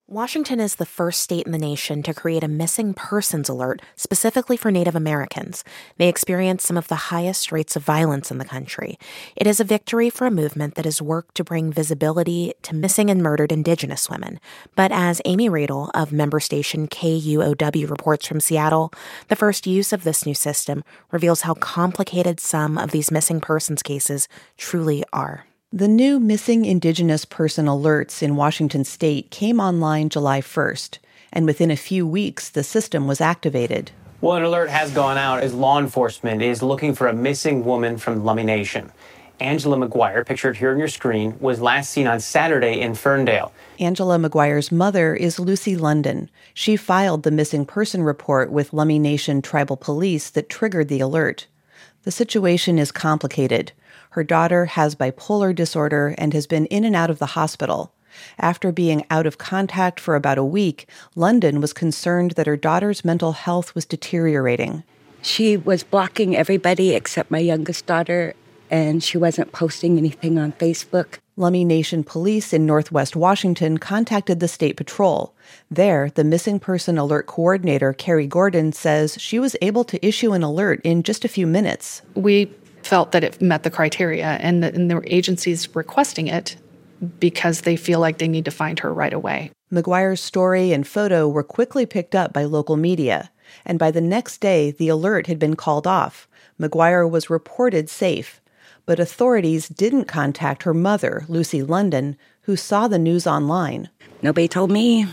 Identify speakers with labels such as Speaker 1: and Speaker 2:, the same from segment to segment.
Speaker 1: Washington is the first state in the nation to create a missing persons alert specifically for Native Americans. They experience some of the highest rates of violence in the country. It is a victory for a movement that has worked to bring visibility to missing and murdered Indigenous women. But as Amy Radel of member station KUOW reports from Seattle, the first use of this new system reveals how complicated some of these missing persons cases truly are.
Speaker 2: The new Missing Indigenous Person alerts in Washington state came online July 1st, and within a few weeks, the system was activated.
Speaker 3: Well, an alert has gone out as law enforcement is looking for a missing woman from Lummi Nation. Angela McGuire, pictured here on your screen, was last seen on Saturday in Ferndale.
Speaker 2: Angela McGuire's mother is Lucy London. She filed the missing person report with Lummi Nation Tribal Police that triggered the alert. The situation is complicated. Her daughter has bipolar disorder and has been in and out of the hospital. After being out of contact for about a week, London was concerned that her daughter's mental health was deteriorating.
Speaker 4: She was blocking everybody except my youngest daughter, and she wasn't posting anything on Facebook.
Speaker 2: Lummi Nation Police in Northwest Washington contacted the State Patrol. There, the missing person alert coordinator, Carrie Gordon, says she was able to issue an alert in just a few minutes.
Speaker 5: We felt that it met the criteria, and the agency's requesting it because they feel like they need to find her right away.
Speaker 2: McGuire's story and photo were quickly picked up by local media, and by the next day, the alert had been called off. McGuire was reported safe, but authorities didn't contact her mother, Lucy London, who saw the news online.
Speaker 4: Nobody told me,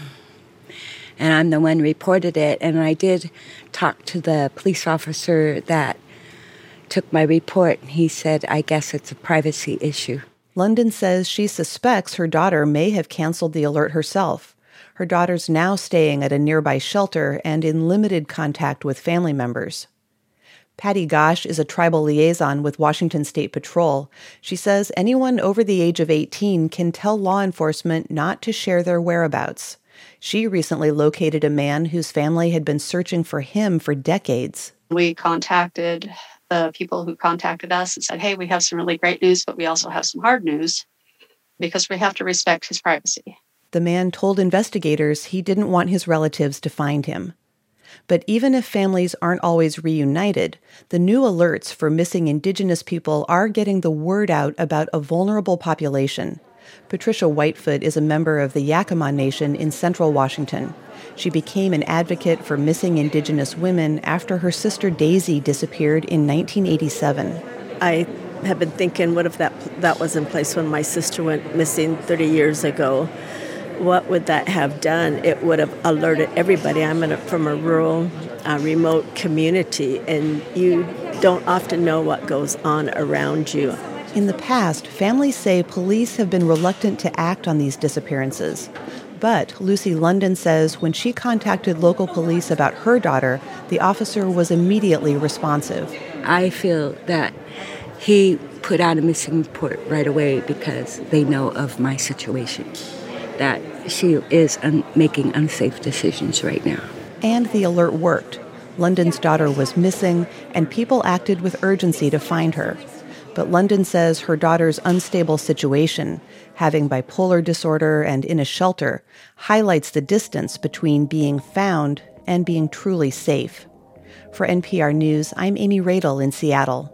Speaker 4: and I'm the one who reported it, and I did talk to the police officer that took my report. He said, I guess it's a privacy issue.
Speaker 2: London says she suspects her daughter may have canceled the alert herself. Her daughter's now staying at a nearby shelter and in limited contact with family members. Patty Gosh is a tribal liaison with Washington State Patrol. She says anyone over the age of 18 can tell law enforcement not to share their whereabouts. She recently located a man whose family had been searching for him for decades.
Speaker 6: We contacted the people who contacted us and said, hey, we have some really great news, but we also have some hard news because we have to respect his privacy.
Speaker 2: The man told investigators he didn't want his relatives to find him. But even if families aren't always reunited, the new alerts for missing Indigenous people are getting the word out about a vulnerable population. Patricia Whitefoot is a member of the Yakima Nation in central Washington. She became an advocate for missing Indigenous women after her sister Daisy disappeared in 1987.
Speaker 7: I have been thinking, what if that was in place when my sister went missing 30 years ago? What would that have done? It would have alerted everybody. I'm from a rural, remote community, and you don't often know what goes on around you.
Speaker 2: In the past, families say police have been reluctant to act on these disappearances. But Lucy London says when she contacted local police about her daughter, the officer was immediately responsive.
Speaker 4: I feel that he put out a missing report right away because they know of my situation, that she is making unsafe decisions right now.
Speaker 2: And the alert worked. London's daughter was missing, and people acted with urgency to find her. But London says her daughter's unstable situation, having bipolar disorder and in a shelter, highlights the distance between being found and being truly safe. For NPR News, I'm Amy Radel in Seattle.